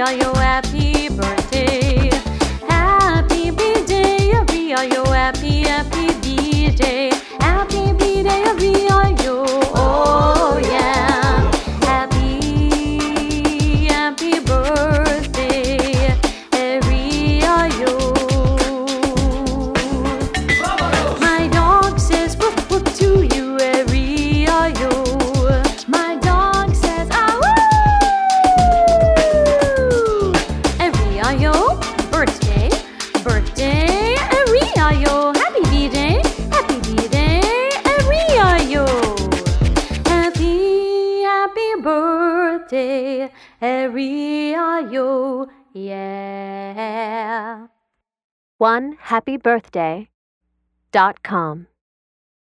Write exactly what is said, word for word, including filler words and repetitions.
Rio, happy birthday. Happy birthday, Rio, happy, happy birthday. Happy birthday, Rio, oh yeah. Happy, happy birthday, Rio. My dog says woof woof to you, Rio. My dog says ah woo. Rio, birthday, birthday, Rio. Happy birthday, happy birthday, Rio. Happy, happy birthday, Rio. Yeah. one happy birthday dot com